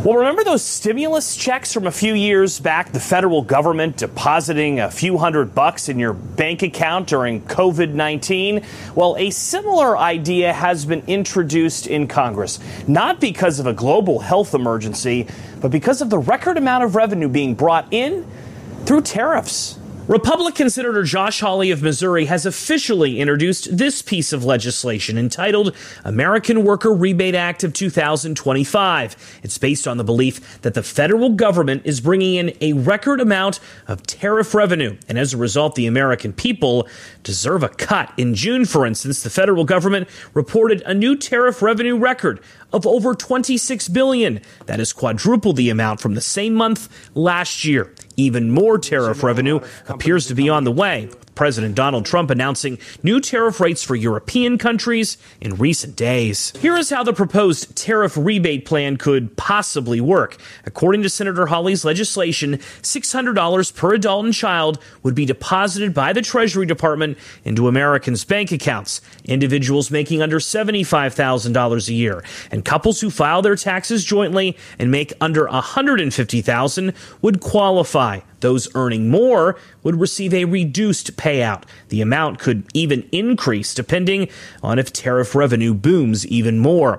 Well, remember those stimulus checks from a few years back? The federal government depositing a few $100 in your bank account during COVID-19? Well, a similar idea has been introduced in Congress, not because of a global health emergency, but because of the record amount of revenue being brought in through tariffs. Republican Senator Josh Hawley of Missouri has officially introduced this piece of legislation entitled American Worker Rebate Act of 2025. It's based on the belief that the federal government is bringing in a record amount of tariff revenue, and as a result, the American people deserve a cut. In June, for instance, the federal government reported a new tariff revenue record of over $26 billion. That is quadruple the amount from the same month last year. Even more tariff revenue appears to be on the way, with President Donald Trump announcing new tariff rates for European countries in recent days. Here is how the proposed tariff rebate plan could possibly work. According to Senator Hawley's legislation, $600 per adult and child would be deposited by the Treasury Department into Americans' bank accounts. Individuals making under $75,000 a year and couples who file their taxes jointly and make under $150,000 would qualify. Those earning more would receive a reduced payout. The amount could even increase depending on if tariff revenue booms even more.